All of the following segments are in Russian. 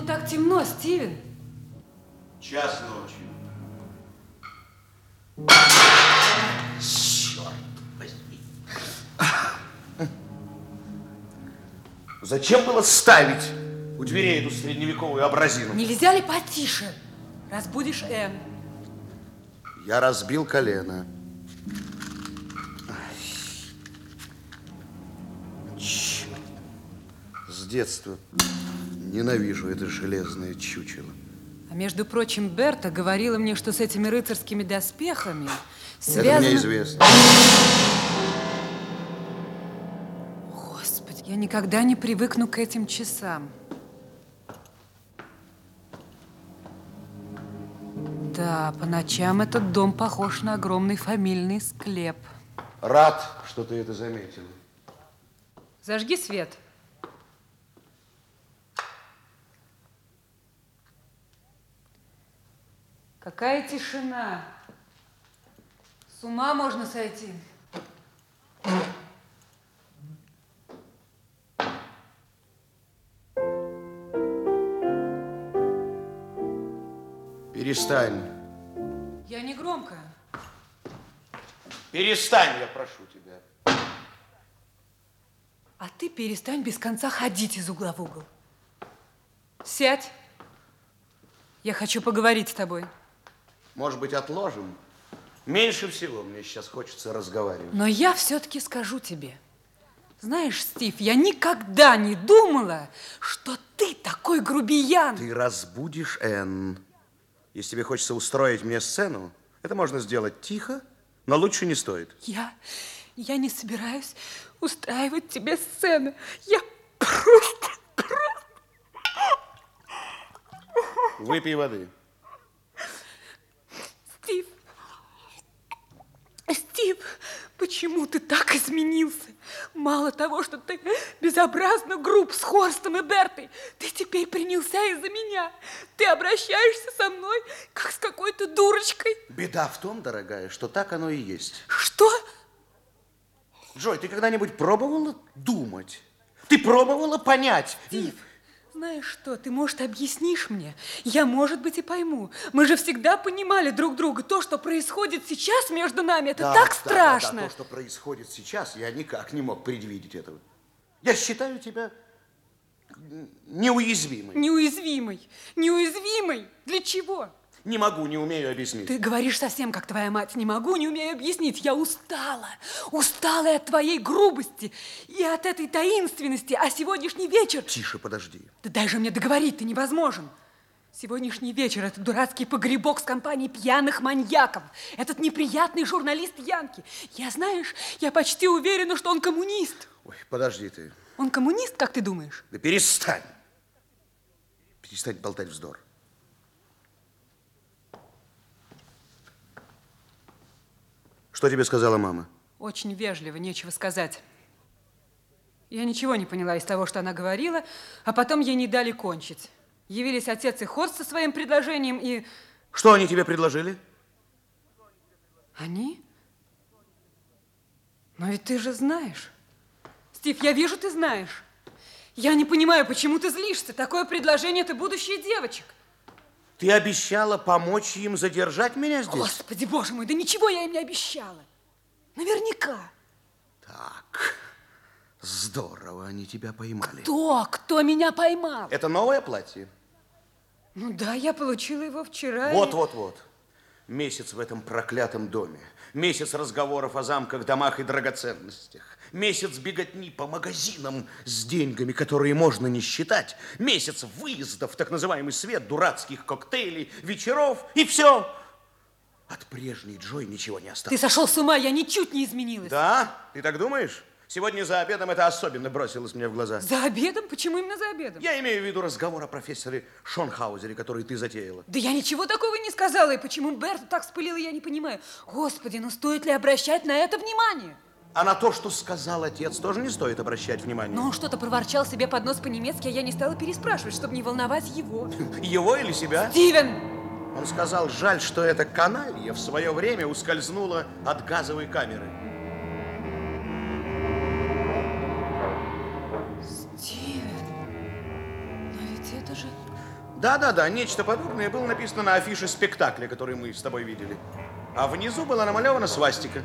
Почему так темно, Стивен? Час ночи. Черт возьми. Зачем было ставить у дверей эту средневековую образину? Нельзя ли потише? Разбудишь Энн. Я разбил колено. Черт. С детства ненавижу это железное чучело. А между прочим, Берта говорила мне, что с этими рыцарскими доспехами связано... Это мне известно. Господи, я никогда не привыкну к этим часам. Да, по ночам этот дом похож на огромный фамильный склеп. Рад, что ты это заметила. Зажги свет. Какая тишина. С ума можно сойти. Перестань. Я не громко. Перестань, я прошу тебя. А ты перестань без конца ходить из угла в угол. Сядь. Я хочу поговорить с тобой. Может быть, отложим? Меньше всего мне сейчас хочется разговаривать. Но я все-таки скажу тебе. Знаешь, Стив, я никогда не думала, что ты такой грубиян. Ты разбудишь Энн. Если тебе хочется устроить мне сцену, это можно сделать тихо, но лучше не стоит. Я не собираюсь устраивать тебе сцены. Я просто... Выпей воды. Стив, почему ты так изменился? Мало того, что ты безобразно груб с Хорстом и Бертой, ты теперь принялся из-за меня. Ты обращаешься со мной, как с какой-то дурочкой. Беда в том, дорогая, что так оно и есть. Что? Джой, ты когда-нибудь пробовала думать? Ты пробовала понять? Стив, знаешь что, ты, может, объяснишь мне? Я, может быть, и пойму. Мы же всегда понимали друг друга. То, что происходит сейчас между нами, это так страшно. Да, то, что происходит сейчас, я никак не мог предвидеть этого. Я считаю тебя неуязвимой. Неуязвимой? Неуязвимой? Для чего? Не могу, не умею объяснить. Ты говоришь совсем как твоя мать. Не могу, не умею объяснить. Я устала. Устала и от твоей грубости, и от этой таинственности. А сегодняшний вечер... Тише, подожди. Да дай же мне договорить, ты невозможен. Сегодняшний вечер – это дурацкий погребок с компанией пьяных маньяков. Этот неприятный журналист Янки. Знаешь, я почти уверена, что он коммунист. Ой, подожди ты. Он коммунист, как ты думаешь? Да перестань. Перестань болтать вздор. Что тебе сказала мама? Очень вежливо, нечего сказать. Я ничего не поняла из того, что она говорила, а потом ей не дали кончить. Явились отец и Хорст со своим предложением и... Что они тебе предложили? Они? Но ведь ты же знаешь. Стив, я вижу, ты знаешь. Я не понимаю, почему ты злишься. Такое предложение – это будущее девочек. Ты обещала помочь им задержать меня здесь? Господи, боже мой, да ничего я им не обещала. Наверняка. Так, здорово, они тебя поймали. Кто меня поймал? Это новое платье? Ну да, я получила его вчера. Вот. Месяц в этом проклятом доме. Месяц разговоров о замках, домах и драгоценностях. Месяц беготни по магазинам с деньгами, которые можно не считать. Месяц выездов в так называемый свет, дурацких коктейлей, вечеров, и все. От прежней Джой ничего не осталось. Ты сошел с ума, я ничуть не изменилась. Да? Ты так думаешь? Сегодня за обедом это особенно бросилось мне в глаза. За обедом? Почему именно за обедом? Я имею в виду разговор о профессоре Шонхаузере, который ты затеяла. Да я ничего такого не сказала, и почему Берта так вспылила, я не понимаю. Господи, ну стоит ли обращать на это внимание? А на то, что сказал отец, тоже не стоит обращать внимания. Но он что-то проворчал себе под нос по-немецки, а я не стала переспрашивать, чтобы не волновать его. Его или себя? Стивен! Он сказал, жаль, что эта каналья в свое время ускользнула от газовой камеры. Стивен, но ведь это же... Да, нечто подобное было написано на афише спектакля, который мы с тобой видели. А внизу была намалевана свастика.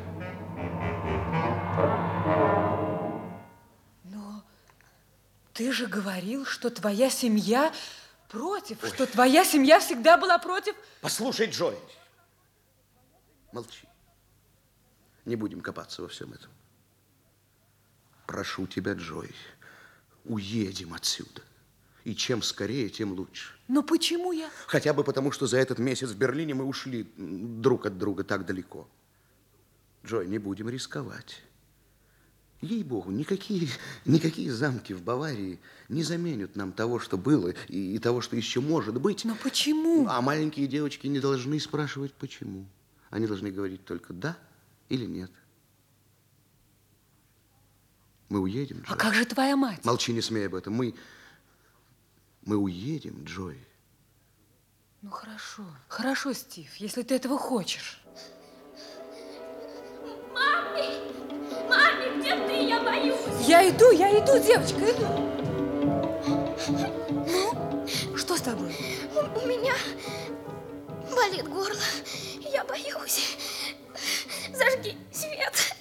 Но ты же говорил, что твоя семья против, что твоя семья всегда была против. Послушай, Джой, молчи. Не будем копаться во всем этом. Прошу тебя, Джой, уедем отсюда. И чем скорее, тем лучше. Но почему я? Хотя бы потому, что за этот месяц в Берлине мы ушли друг от друга так далеко. Джой, не будем рисковать. Ей-богу, никакие замки в Баварии не заменят нам того, что было, и того, что еще может быть. Но почему? А маленькие девочки не должны спрашивать, почему. Они должны говорить только «да» или «нет». Мы уедем, Джой. А как же твоя мать? Молчи, не смей об этом. Мы уедем, Джой. Ну, хорошо, Стив, если ты этого хочешь. Маме, где ты? Я боюсь. Я иду, девочка, иду. Ну, что с тобой? У меня болит горло. Я боюсь. Зажги свет.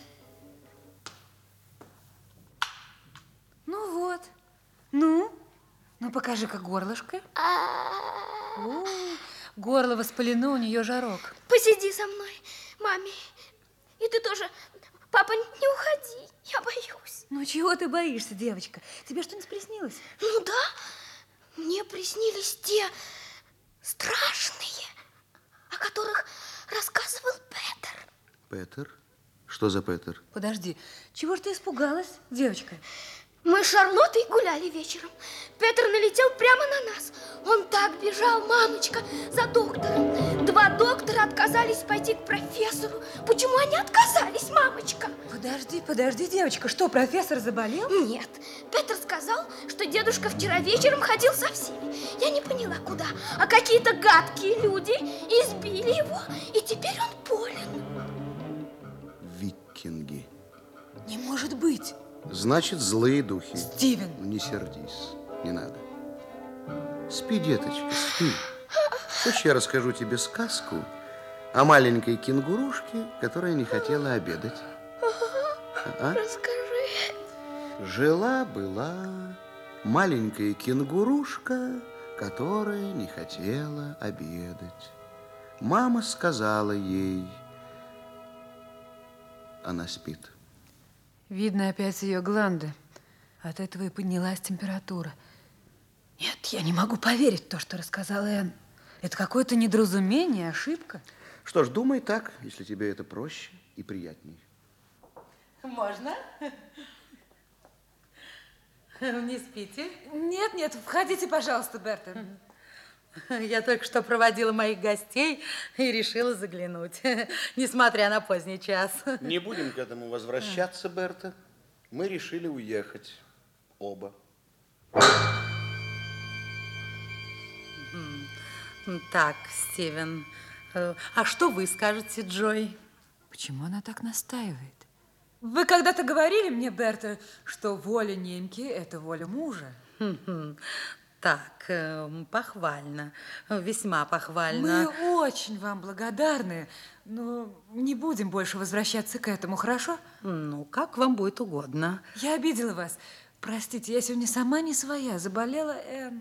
Ну вот. Ну, покажи-ка горлышко. О, горло воспалено, у нее жарок. Посиди со мной, маме. И ты тоже. Папа, не уходи. Я боюсь. Ну, чего ты боишься, девочка? Тебе что-нибудь приснилось? Ну да. Мне приснились те страшные, о которых рассказывал Петер. Петер? Что за Петер? Подожди, чего ж ты испугалась, девочка? Мы с Шарлоттой гуляли вечером. Петр налетел прямо на нас. Он так бежал, мамочка, за доктором. 2 доктора отказались пойти к профессору. Почему они отказались, мамочка? Подожди, девочка, что, профессор заболел? Нет, Петр сказал, что дедушка вчера вечером ходил со всеми. Я не поняла, куда. А какие-то гадкие люди избили его, и теперь он болен. Викинги. Не может быть. Значит, злые духи. Стивен. Не сердись, не надо. Спи, деточка, спи. Хочешь, я расскажу тебе сказку о маленькой кенгурушке, которая не хотела обедать? А? Расскажи. Жила-была маленькая кенгурушка, которая не хотела обедать. Мама сказала ей, она спит. Видно опять ее гланды. От этого и поднялась температура. Нет, я не могу поверить в то, что рассказала Энн. Это какое-то недоразумение, ошибка. Что ж, думай так, если тебе это проще и приятней. Можно? Не спите? Нет, входите, пожалуйста, Берта. Я только что проводила моих гостей и решила заглянуть, несмотря на поздний час. Не будем к этому возвращаться, Берта. Мы решили уехать. Оба. Так, Стивен, а что вы скажете, Джой? Почему она так настаивает? Вы когда-то говорили мне, Берта, что воля немки – это воля мужа. Так, похвально, весьма похвально. Мы очень вам благодарны, но не будем больше возвращаться к этому, хорошо? Ну, как вам будет угодно. Я обидела вас. Простите, я сегодня сама не своя, заболела Энн.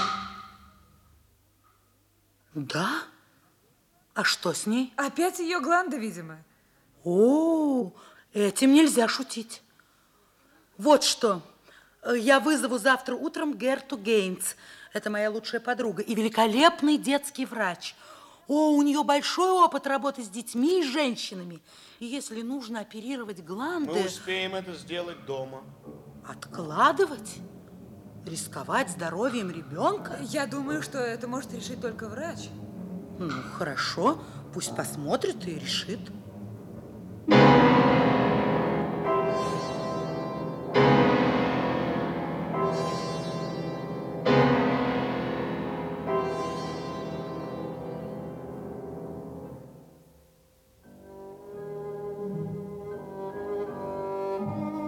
Да? А что с ней? Опять ее гланды, видимо. О, этим нельзя шутить. Вот что. Я вызову завтра утром Герту Гейнц. Это моя лучшая подруга и великолепный детский врач. О, у нее большой опыт работы с детьми и женщинами. И если нужно оперировать гланды... Мы успеем это сделать дома. Откладывать? Рисковать здоровьем ребенка? Я думаю, что это может решить только врач. Ну, хорошо. Пусть посмотрит и решит.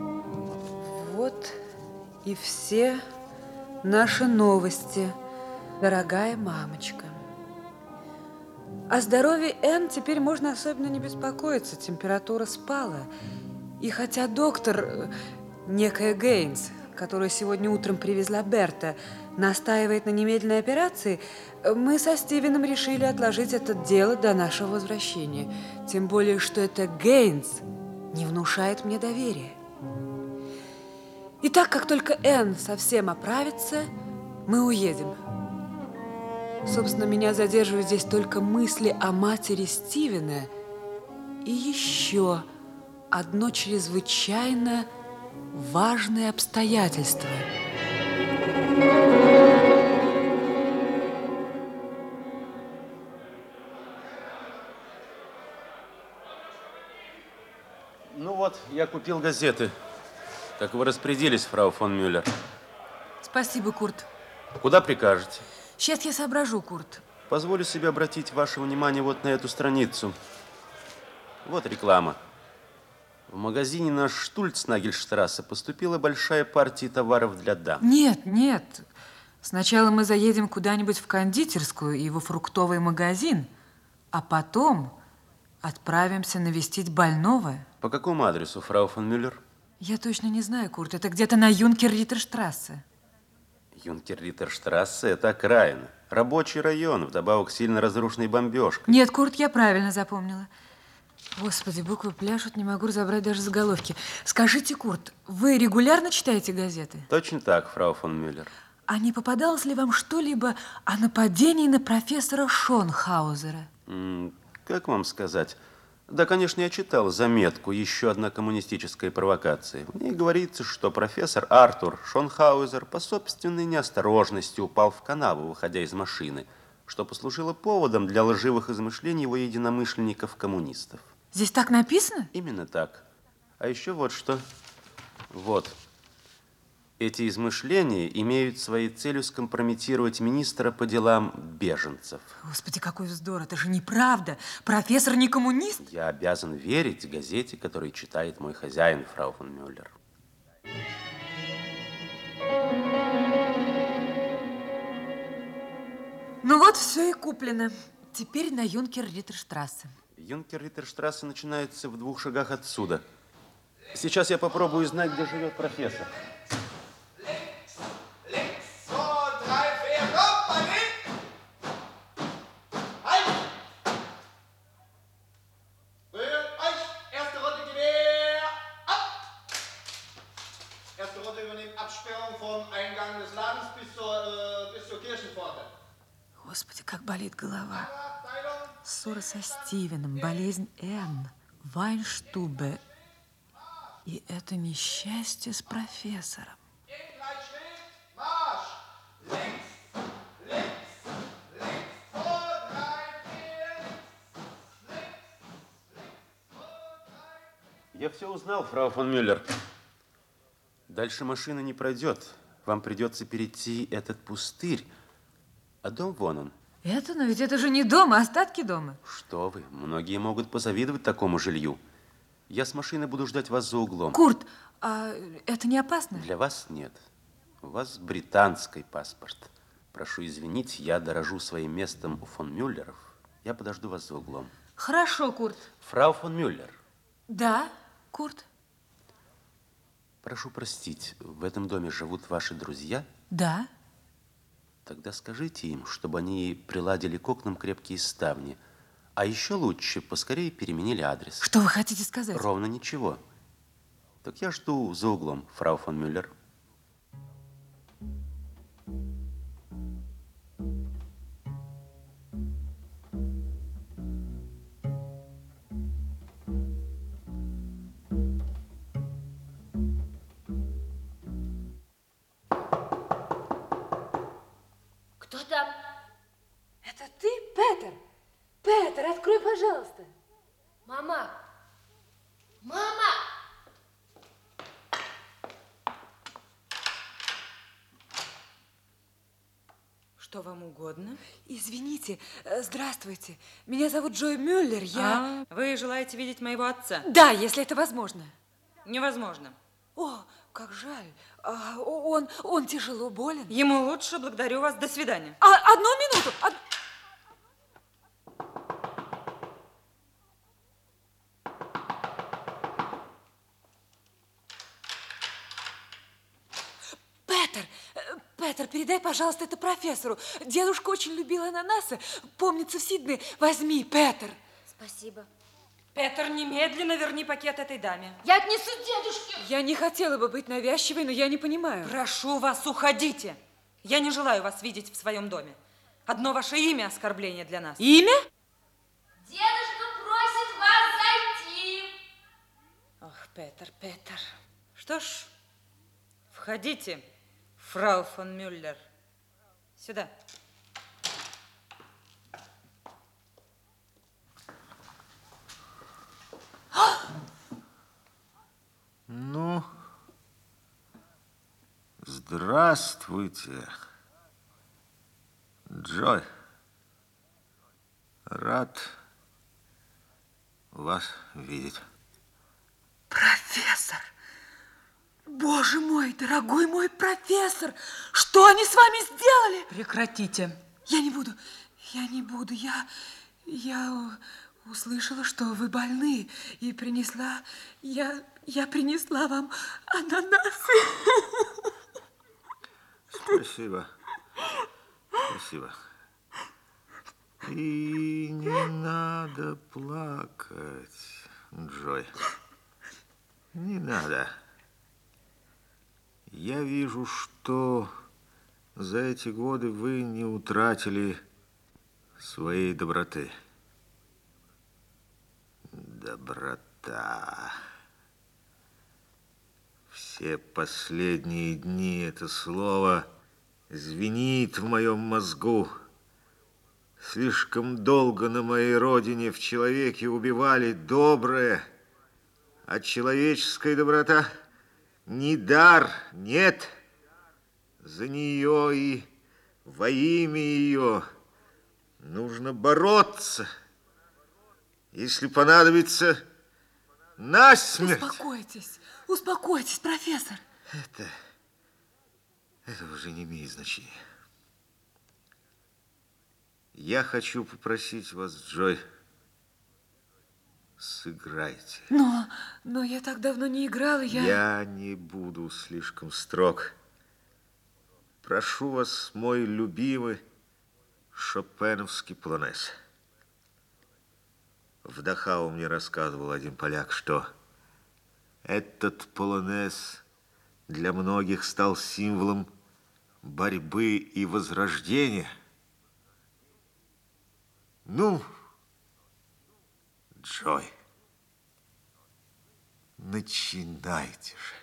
Вот и все наши новости. Дорогая мамочка, о здоровье Энн теперь можно особенно не беспокоиться. Температура спала. И хотя доктор, некая Гейнс, которую сегодня утром привезла Берта, настаивает на немедленной операции, мы со Стивеном решили отложить это дело до нашего возвращения. Тем более, что эта Гейнс не внушает мне доверия. И так как только Энн совсем оправится, мы уедем. Собственно, меня задерживают здесь только мысли о матери Стивена и еще одно чрезвычайно важное обстоятельство. Ну вот, я купил газеты. Как вы распорядились, фрау фон Мюллер. Спасибо, Курт. Куда прикажете? Сейчас я соображу, Курт. Позволю себе обратить ваше внимание вот на эту страницу. Вот реклама. В магазине на Штульцнагельштрассе поступила большая партия товаров для дам. Нет, нет. Сначала мы заедем куда-нибудь в кондитерскую и во фруктовый магазин, а потом отправимся навестить больного. По какому адресу, фрау фон Мюллер? Я точно не знаю, Курт. Это где-то на Юнкер-Риттерштрассе. Юнкер-Риттерштрассе – это окраина. Рабочий район, вдобавок сильно разрушенный бомбежкой. Нет, Курт, я правильно запомнила. Господи, буквы пляшут, не могу разобрать даже заголовки. Скажите, Курт, вы регулярно читаете газеты? Точно так, фрау фон Мюллер. А не попадалось ли вам что-либо о нападении на профессора Шонхаузера? Как вам сказать? Да, конечно, я читал заметку «Еще одна коммунистическая провокация». В ней говорится, что профессор Артур Шонхаузер по собственной неосторожности упал в канаву, выходя из машины, что послужило поводом для лживых измышлений его единомышленников-коммунистов. Здесь так написано? Именно так. А еще вот что. Вот. Эти измышления имеют своей целью скомпрометировать министра по делам беженцев. Господи, какой вздор, это же неправда. Профессор не коммунист. Я обязан верить газете, которую читает мой хозяин, фрау фон Мюллер. Ну вот, все и куплено. Теперь на Юнкер-Риттерштрассе. Юнкер-Риттерштрассе начинается в 2 шагах отсюда. Сейчас я попробую узнать, где живет профессор. Господи, как болит голова. Ссора со Стивеном, болезнь Энн, Вайнштубе. И это несчастье с профессором. Я все узнал, фрау фон Мюллер. Дальше машина не пройдет. Вам придется перейти этот пустырь. А дом вон он. Это? Но ведь это же не дом, а остатки дома. Что вы, многие могут позавидовать такому жилью. Я с машины буду ждать вас за углом. Курт, а это не опасно? Для вас нет. У вас британский паспорт. Прошу извинить, я дорожу своим местом у фон Мюллеров. Я подожду вас за углом. Хорошо, Курт. Фрау фон Мюллер. Да, Курт? Прошу простить, в этом доме живут ваши друзья? Да. Тогда скажите им, чтобы они приладили к окнам крепкие ставни. А еще лучше, поскорее переменили адрес. Что вы хотите сказать? Ровно ничего. Так я жду за углом, фрау фон Мюллер. Кто там? Это ты, Петер? Петер, открой, пожалуйста. Мама! Мама! Что вам угодно? Извините, здравствуйте. Меня зовут Джой Мюллер, я... Вы желаете видеть моего отца? Да, если это возможно. Невозможно. О, как жаль. Он тяжело болен. Ему лучше, благодарю вас, до свидания. Одну минуту. Петер, передай, пожалуйста, это профессору. Дедушка очень любил ананасы. Помнится, в Сиднее. Возьми, Петер. Спасибо. Петер, немедленно верни пакет этой даме. Я отнесу дедушке. Я не хотела бы быть навязчивой, но я не понимаю. Прошу вас, уходите. Я не желаю вас видеть в своем доме. Одно ваше имя оскорбление для нас. Имя? Дедушка просит вас зайти. Ах, Петер. Что ж, входите, фрау фон Мюллер. Сюда. Ну, здравствуйте, Джой. Рад вас видеть. Профессор! Боже мой, дорогой мой профессор! Что они с вами сделали? Прекратите. Я не буду. Я услышала, что вы больны, и принесла... Я принесла вам ананасы. Спасибо. И не надо плакать, Джой. Не надо. Я вижу, что за эти годы вы не утратили своей доброты. Доброта. Все последние дни это слово звенит в моем мозгу. Слишком долго на моей родине в человеке убивали доброе, а человеческая доброта не дар, нет. За нее и во имя ее нужно бороться. Если понадобится, насмерть. Успокойтесь, профессор. Это уже не имеет значения. Я хочу попросить вас, Джой, сыграйте. Но я так давно не играла, Я не буду слишком строг. Прошу вас, мой любимый шопеновский полонез. В Дахау мне рассказывал один поляк, что этот полонез для многих стал символом борьбы и возрождения. Ну, Джой, начинайте же.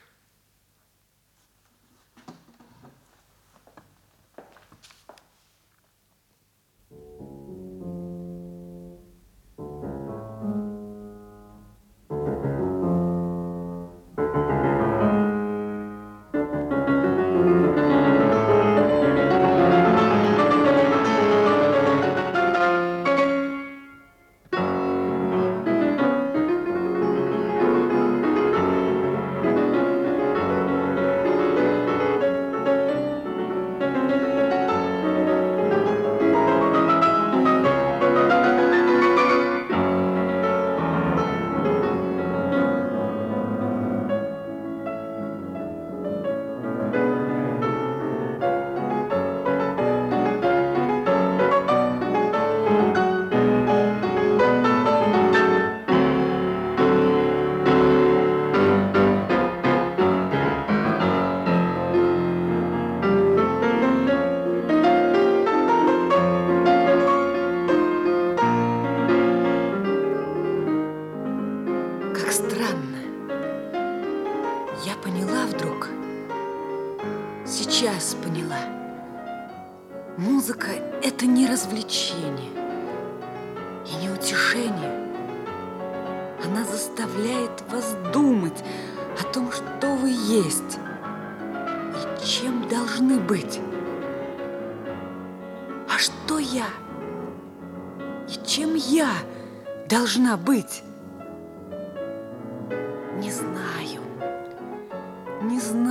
Сейчас поняла. Музыка – это не развлечение и не утешение. Она заставляет вас думать о том, что вы есть и чем должны быть. А что я? И чем я должна быть? Не знаю. Не знаю.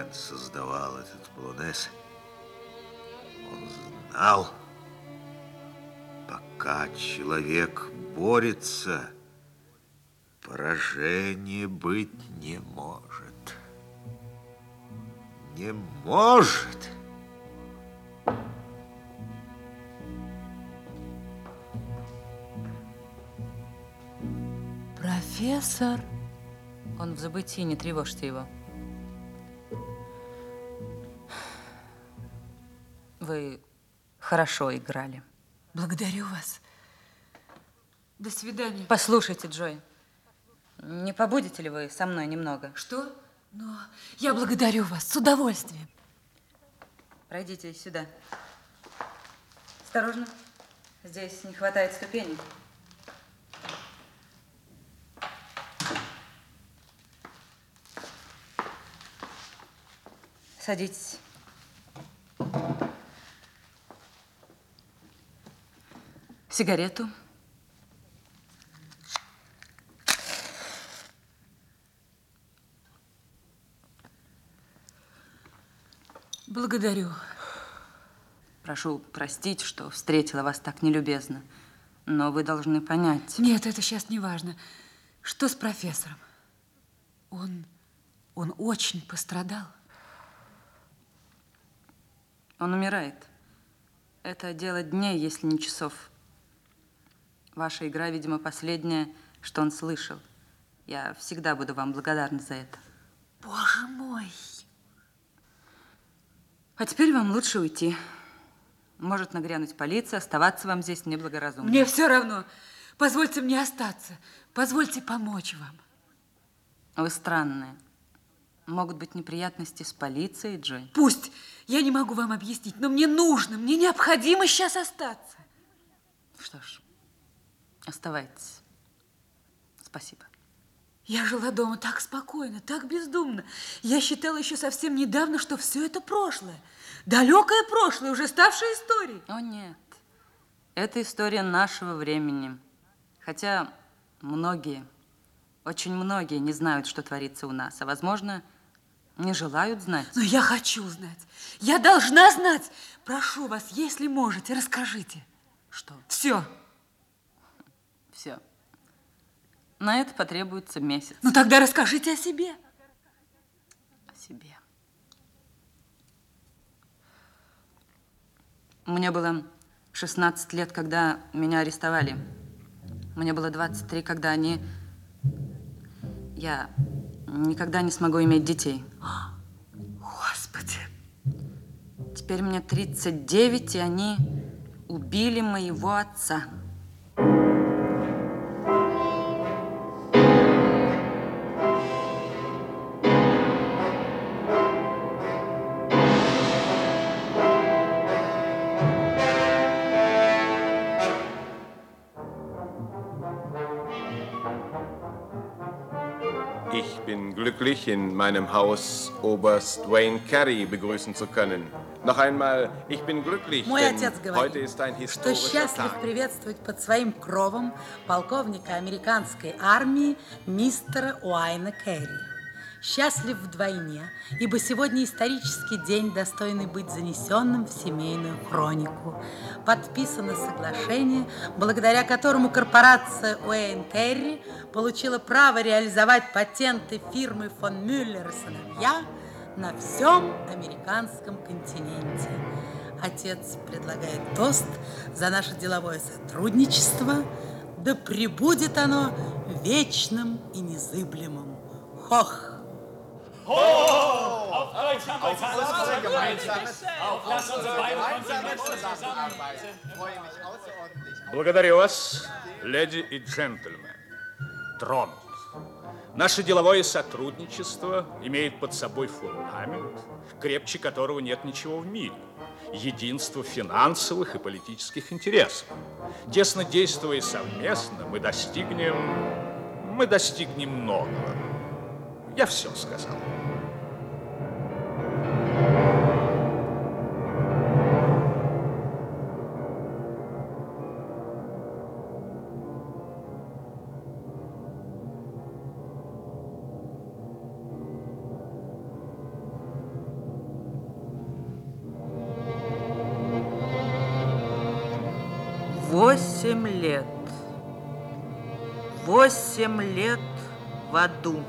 Ген создавал этот полонез, он знал, пока человек борется, поражения быть не может. Не может. Профессор. Он в забытии, не тревожьте его. Вы хорошо играли. Благодарю вас. До свидания. Послушайте, Джой, не побудете ли вы со мной немного? Что? Но я благодарю вас с удовольствием. Пройдите сюда. Осторожно. Здесь не хватает ступеней. Садитесь. Сигарету. Благодарю. Прошу простить, что встретила вас так нелюбезно, но вы должны понять. Нет, это сейчас не важно. Что с профессором? Он очень пострадал. Он умирает. Это дело дней, если не часов. Ваша игра, видимо, последняя, что он слышал. Я всегда буду вам благодарна за это. Боже мой! А теперь вам лучше уйти. Может нагрянуть полиция, оставаться вам здесь неблагоразумно. Мне все равно. Позвольте мне остаться. Позвольте помочь вам. Вы странные. Могут быть неприятности с полицией, Джой. Пусть. Я не могу вам объяснить, но мне нужно, мне необходимо сейчас остаться. Что ж, оставайтесь. Спасибо. Я жила дома так спокойно, так бездумно. Я считала еще совсем недавно, что все это прошлое. Далекое прошлое, уже ставшее историей. О, нет. Это история нашего времени. Хотя многие, очень многие не знают, что творится у нас. А, возможно, не желают знать. Но я хочу знать. Я должна знать. Прошу вас, если можете, расскажите. Что? Все. Все. На это потребуется месяц. Ну тогда расскажите о себе. О себе. Мне было 16 лет, когда меня арестовали. Мне было 23, когда они... Я никогда не смогу иметь детей. Господи. Теперь мне 39, и они убили моего отца. Ich bin glücklich, in meinem Haus Oberst Wayne Carey begrüßen zu können. Noch einmal, ich bin glücklich, Мой denn отец говорит, heute ist ein что historischer счастлив Tag. приветствовать под своим кровом полковника американской армии мистера Уайна Керри. Счастлив вдвойне, ибо сегодня исторический день, достойный быть занесенным в семейную хронику. Подписано соглашение, благодаря которому корпорация Уэйн Керри получила право реализовать патенты фирмы фон Мюллер и сыновья на всем американском континенте. Отец предлагает тост за наше деловое сотрудничество, да пребудет оно вечным и незыблемым. Хох! Благодарю вас, леди и джентльмены. Тронут. Наше деловое сотрудничество имеет под собой фундамент, крепче которого нет ничего в мире. Единство финансовых и политических интересов. Тесно действуя совместно, мы достигнем многого. Я все сказал. 8 лет. 8 лет в аду.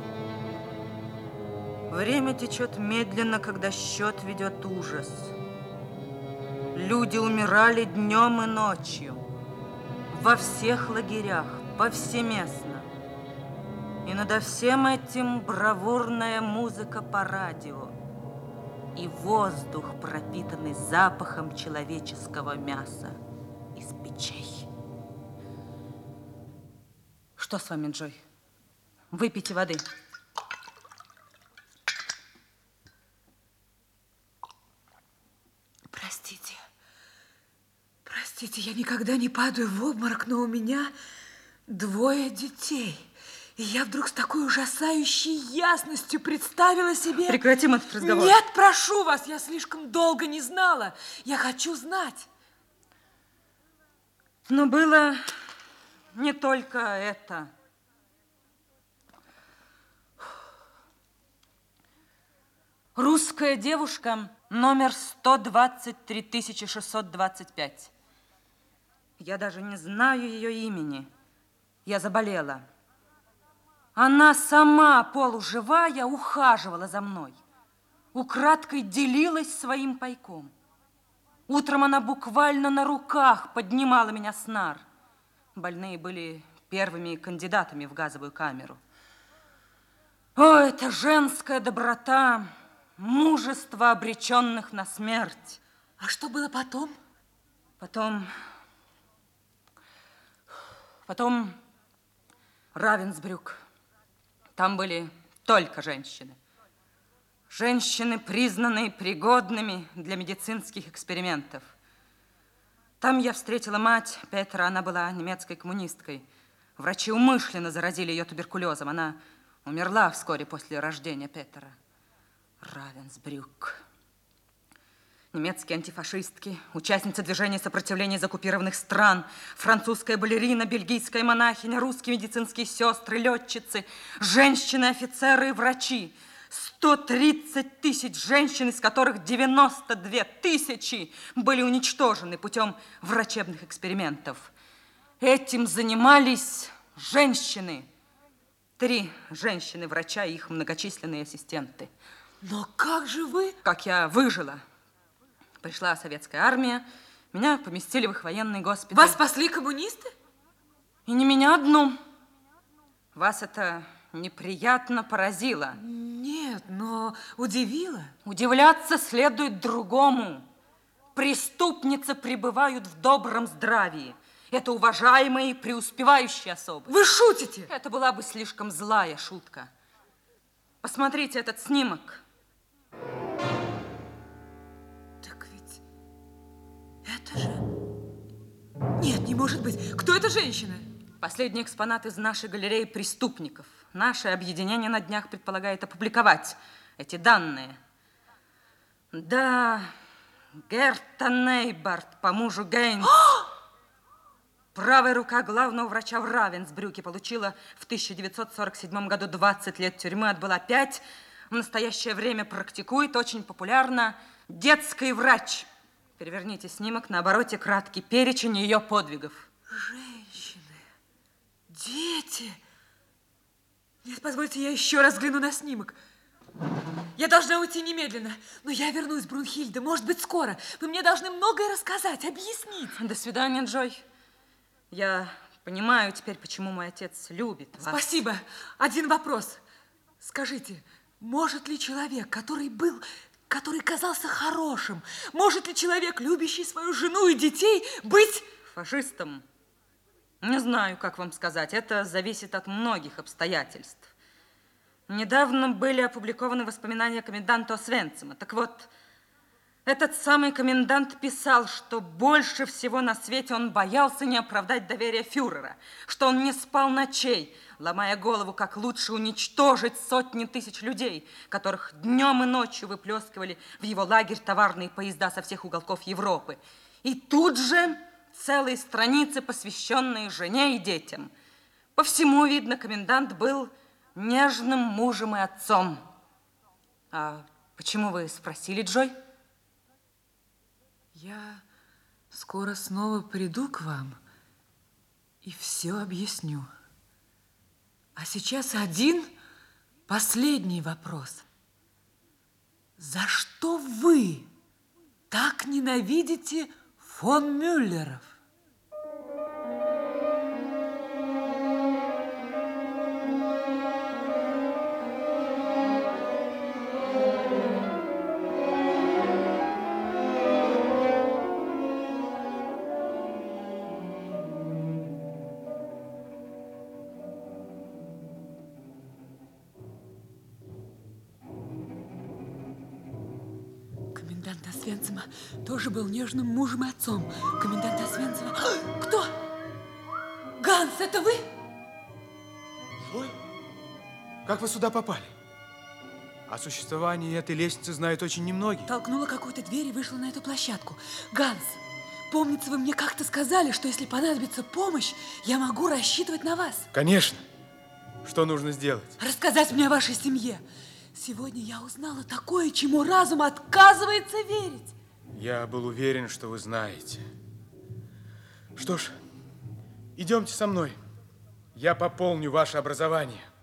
Время течет медленно, когда счет ведет ужас. Люди умирали днем и ночью. Во всех лагерях, повсеместно. И над всем этим бравурная музыка по радио. И воздух, пропитанный запахом человеческого мяса из печей. Что с вами, Джой? Выпейте воды. Простите. Простите, я никогда не падаю в обморок, но у меня 2 детей. И я вдруг с такой ужасающей ясностью представила себе... Прекратим этот разговор. Нет, прошу вас, я слишком долго не знала. Я хочу знать. Но было не только это. Русская девушка, номер 123 625. Я даже не знаю ее имени. Я заболела. Она сама, полуживая, ухаживала за мной. Украдкой делилась своим пайком. Утром она буквально на руках поднимала меня с нар. Больные были первыми кандидатами в газовую камеру. О, это женская доброта, мужество обреченных на смерть. А что было потом? Потом Равенсбрюк. Там были только женщины. Женщины, признанные пригодными для медицинских экспериментов. Там я встретила мать Петра, она была немецкой коммунисткой. Врачи умышленно заразили ее туберкулезом. Она умерла вскоре после рождения Петра. Равенсбрюк. Немецкие антифашистки, участницы движения сопротивления из оккупированных стран, французская балерина, бельгийская монахиня, русские медицинские сестры, летчицы, женщины-офицеры и врачи. 130 тысяч женщин, из которых 92 тысячи были уничтожены путем врачебных экспериментов. Этим занимались женщины. 3 женщины-врача и их многочисленные ассистенты. Но как же вы? Как я выжила. Пришла советская армия, меня поместили в их военный госпиталь. Вас спасли коммунисты? И не меня одну. Вас это неприятно поразило. Нет, но удивило. Удивляться следует другому. Преступницы пребывают в добром здравии. Это уважаемые и преуспевающие особы. Вы шутите? Это была бы слишком злая шутка. Посмотрите этот снимок. Так ведь это же... Нет, не может быть. Кто эта женщина? Последний экспонат из нашей галереи преступников. Наше объединение на днях предполагает опубликовать эти данные. Да, Герта Нейбарт по мужу Гейнс. Правая рука главного врача в Равенсбрюке получила в 1947 году 20 лет тюрьмы, отбыла 5. В настоящее время практикует, очень популярно, детский врач. Переверните снимок, на обороте краткий перечень ее подвигов. Женщины, дети. Нет, позвольте, я еще раз взгляну на снимок. Я должна уйти немедленно, но я вернусь, Брунхильда, может быть, скоро. Вы мне должны многое рассказать, объяснить. До свидания, Джой. Я понимаю теперь, почему мой отец любит вас. Спасибо. Один вопрос. Скажите, может ли человек, который казался хорошим, может ли человек, любящий свою жену и детей, быть... фашистом? Не знаю, как вам сказать. Это зависит от многих обстоятельств. Недавно были опубликованы воспоминания коменданта Освенцима. Так вот, этот самый комендант писал, что больше всего на свете он боялся не оправдать доверие фюрера, что он не спал ночей, ломая голову, как лучше уничтожить сотни тысяч людей, которых днем и ночью выплескивали в его лагерь товарные поезда со всех уголков Европы. И тут же целые страницы, посвященные жене и детям. По всему видно, комендант был нежным мужем и отцом. А почему вы спросили, Джой? Я скоро снова приду к вам и все объясню. А сейчас один последний вопрос. За что вы так ненавидите фон Мюллеров? Комендант Освенцима тоже был нежным мужем и отцом. Комендант Освенцима... Кто? Ганс, это вы? Ой, как вы сюда попали? О существовании этой лестницы знают очень немногие. Толкнула какую-то дверь и вышла на эту площадку. Ганс, помнится, вы мне как-то сказали, что если понадобится помощь, я могу рассчитывать на вас. Конечно. Что нужно сделать? Рассказать мне о вашей семье. Сегодня я узнала такое, чему разум отказывается верить. Я был уверен, что вы знаете. Что ж, идемте со мной. Я пополню ваше образование.